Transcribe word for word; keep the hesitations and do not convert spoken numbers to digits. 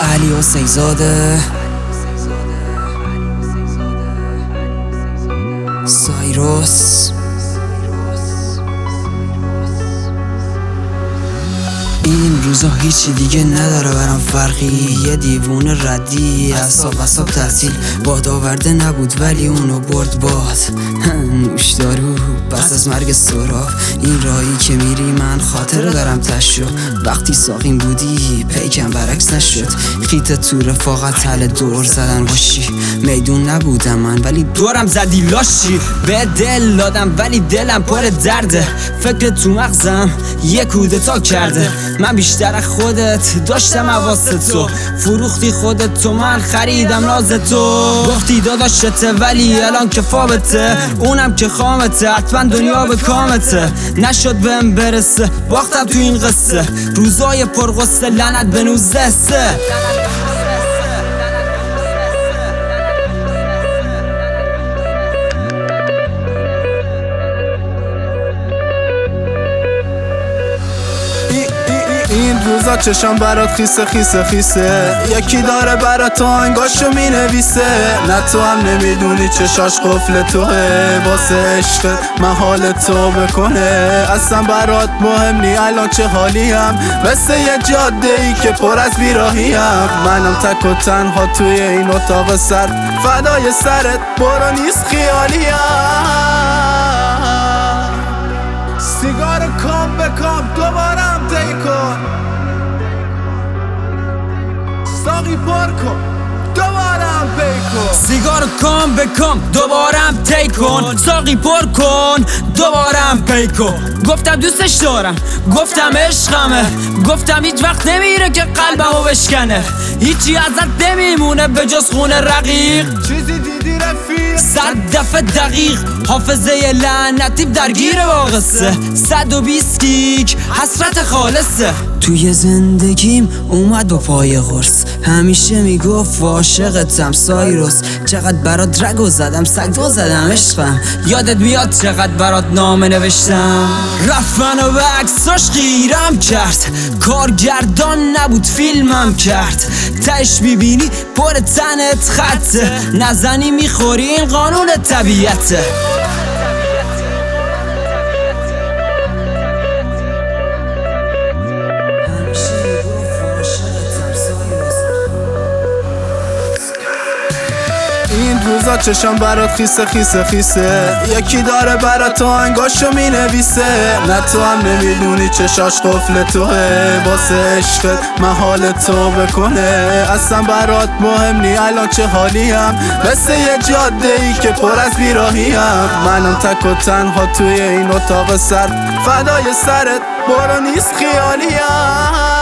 علی حسین زاده، سایروس. این روزا هیچی دیگه نداره برام فرقی، یه دیوونه ردی اصاب اصاب تحصیل باد آورده نبود ولی اونو برد باد. نوش دارو پس از مرگ سراغ، این راهی که میری من خاطره دارم تشو. وقتی ساقین بودی پیکم برعکس نشد، خیت تو رفاقت تل دور زدن باشی. میدون نبودم من ولی دورم زدی لاشی، به دل دادم ولی دلم پر درده. فکر تو مغزم یه کودتا کرده، من بیشتر خودت داشتم حواست تو، فروختی خودت تو من خریدم ناز تو. گفتی داداشته ولی الان که فابته، اونم که خامته حتما دنیا به کامته. نشد بهم برسه باختم تو این قصه، روزای پرغصه لعنت به نوزده سه. این روزا چشم برات خیسه خیسه خیسه، یکی داره برات آهنگاشو مینویسه. نه تو هم نمیدونی چشاش قفل توه، واسه عشق من حال تو بکنه. اصلا برات مهم نی الان چه حالیم، مثل یه جاده ای که پر از بیراهیم. منم تک و تنها توی این اتاق سر، فدای سرت برو نیست خیالیم. سیگار کام به کام دوبارم دی کن، ساقی پر کن دوبارم پی کن. سیگار کام به کام دوبارم تی کن، ساقی پر کن دوبارم پی کن. گفتم دوستش دارم، گفتم عشقمه، گفتم هیچ وقت نمیره که قلبمو بشکنه. هیچی ازت نمیمونه به جز خون رقیق، چیزی دیدی رفیق؟ صد دفعه دقیق حافظه لعنتیم درگیر با قصه. صد و بیست گیگ حسرت خالصه. توی زندگیم اومد با پای قرص، همیشه میگفت عاشقتم سایروس. چقدر برات رگو زدم سگو زدم عشقم، یادت میاد چقدر برات نامه نوشتم. رفت منو به عکساش خیرم کرد، کارگردان نبود فیلمم کرد. تش میبینی پر تنت خطه، نزنی میخوری این قانون طبیعته. این روزا چشم برات خیسه خیسه خیسه، یکی داره برات آهنگاشو مینویسه. نه تو هم نمیدونی چشاش قفل توه، واسه عشق من حال تو بکنه. اصلا برات مهم نی الان چه حالیم، مثل یه جاده ای که پر از بیراهیم. منم تک و تنها توی این اتاق سر، فدای سرت برو نیست خیالیم.